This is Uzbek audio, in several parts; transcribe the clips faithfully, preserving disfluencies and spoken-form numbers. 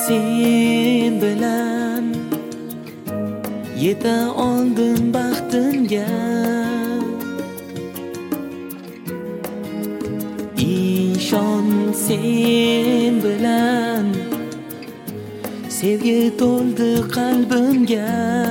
sen bilan yeta oldim baxtimga. İnşon sen bilan sevgi to'ldi qalbimga.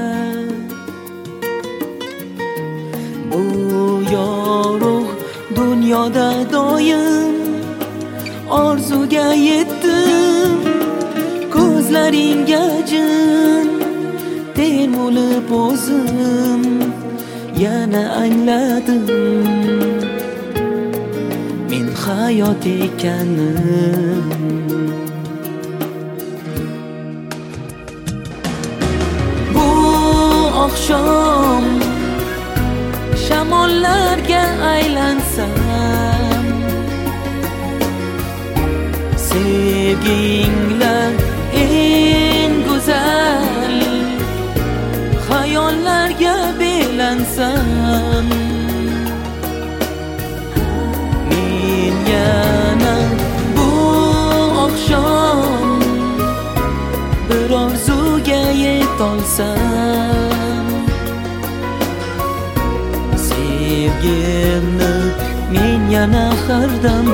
Bu yorug' dunyoda doim orzuga yetdim. Ko'zlaringga jin termulib o'zim yana angladim men hayot ekanim. Bu oqshom shamollarga aylansam, sevgingla eng go'zal xayollarga belansam, men yana bu oqshom bir orzuga yetolsam, sevgimni men yana hardam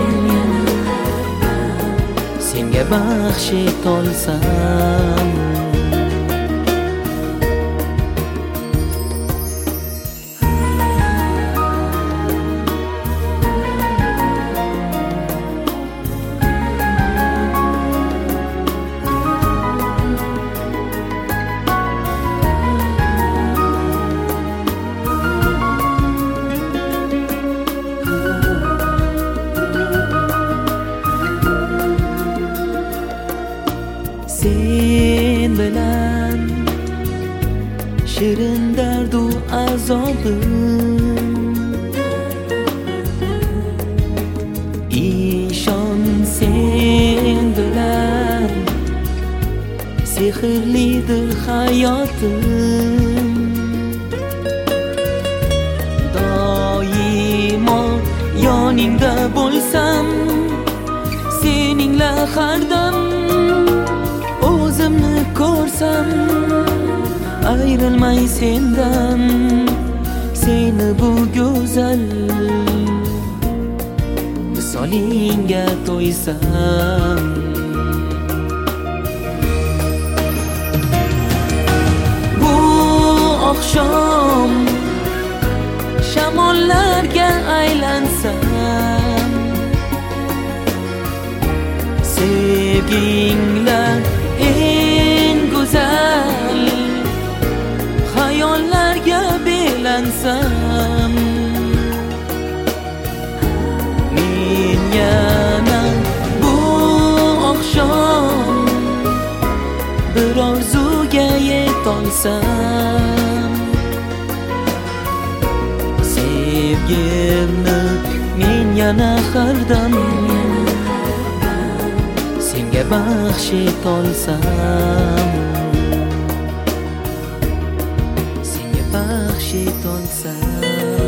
senga baxsh etolsam. Sen bilan shirin dardu azobim, ishon sen bilan sehrlidir hayotim. Doimo yoningda bo'lsam, seningla hardam o'zimni ko'rsam, ayrilmay sendan seni bu go'zal visolingga to'ysam. Bu oqshom shamollarga aylansam, sevgingla eng go'zal xayollarga belansam, men yana bu oqshom bir orzuga yetolsam, sevgimni men yana hardam senga baxsh etolsam, senga baxsh etolsam.